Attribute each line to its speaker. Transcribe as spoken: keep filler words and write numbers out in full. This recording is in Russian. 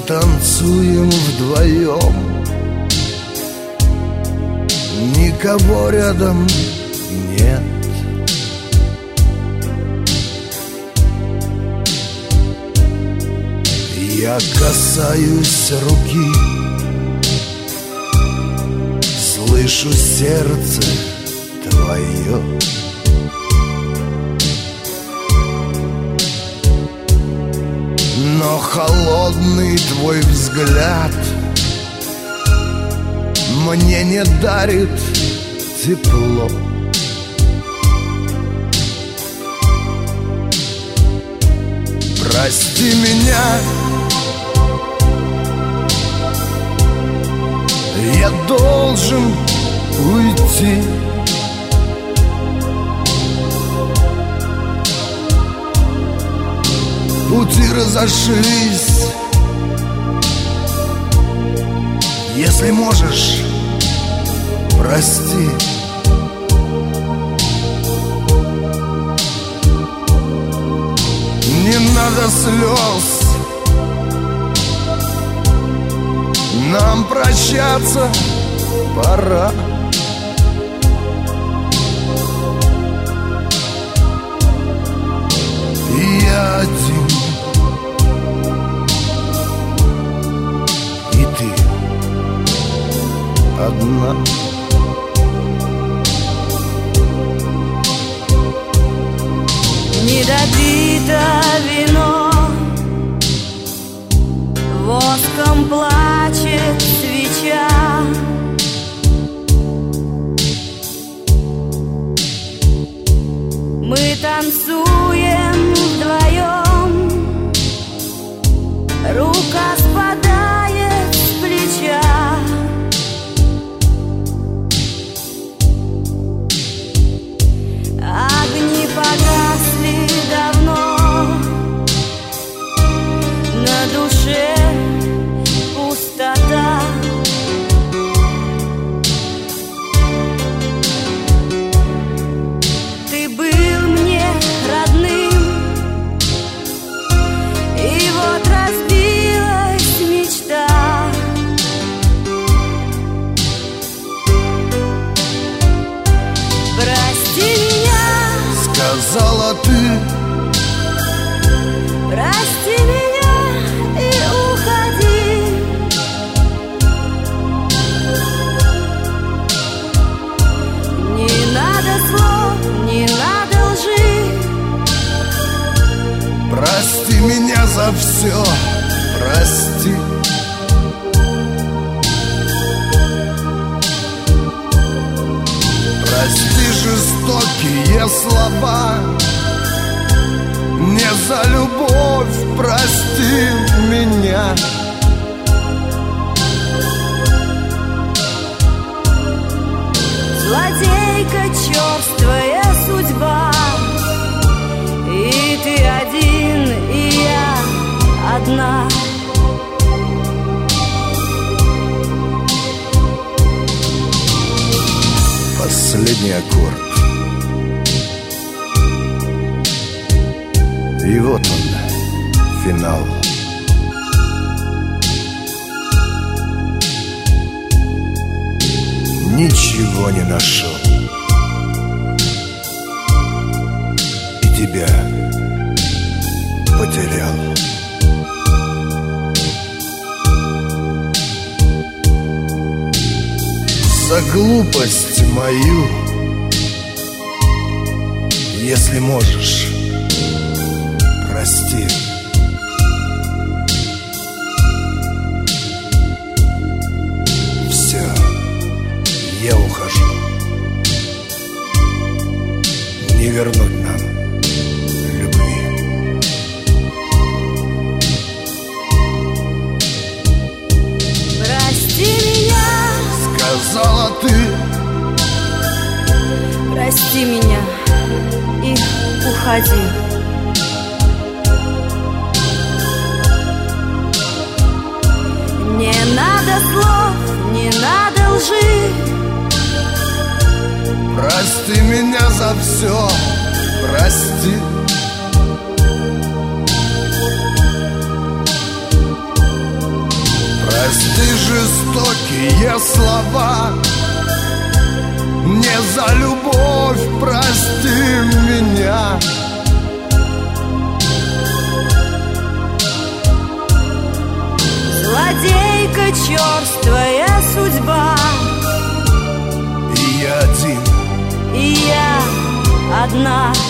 Speaker 1: танцуем вдвоем, никого рядом нет. Я касаюсь руки, слышу сердце твое. Но холодный твой взгляд мне не дарит тепло. Прости меня, я должен уйти. Пути разошлись. Если можешь, прости. Не надо слез, нам прощаться пора. И я один, и ты одна.
Speaker 2: Недопито вино, воском плачет свеча. Мы танцуем вдвоем, рука спадает с плеча. Огни погасли давно, на душе пустота. Ты был мне родным, и вот разбилась мечта. Прости меня,
Speaker 1: сказала ты.
Speaker 2: прости меня и уходи. Не надо слов, не надо лжи.
Speaker 1: Прости меня за все, прости. Прости жестокие слова, не за любовь, прости меня.
Speaker 2: Злодейка, черствая судьба, и ты один, и я одна.
Speaker 1: Последний аккорд. И вот он, финал. Ничего не нашел. И тебя потерял. За глупость мою, если можешь, прости. Все, я ухожу. Не вернуть нам любви.
Speaker 2: Прости меня,
Speaker 1: сказала ты.
Speaker 2: прости меня и уходи. Не надо слов, не надо лжи.
Speaker 1: Прости меня за все, прости. жестокие слова. Не за любовь прости меня.
Speaker 2: Злодейка, черствая судьба.
Speaker 1: И я один,
Speaker 2: и я одна.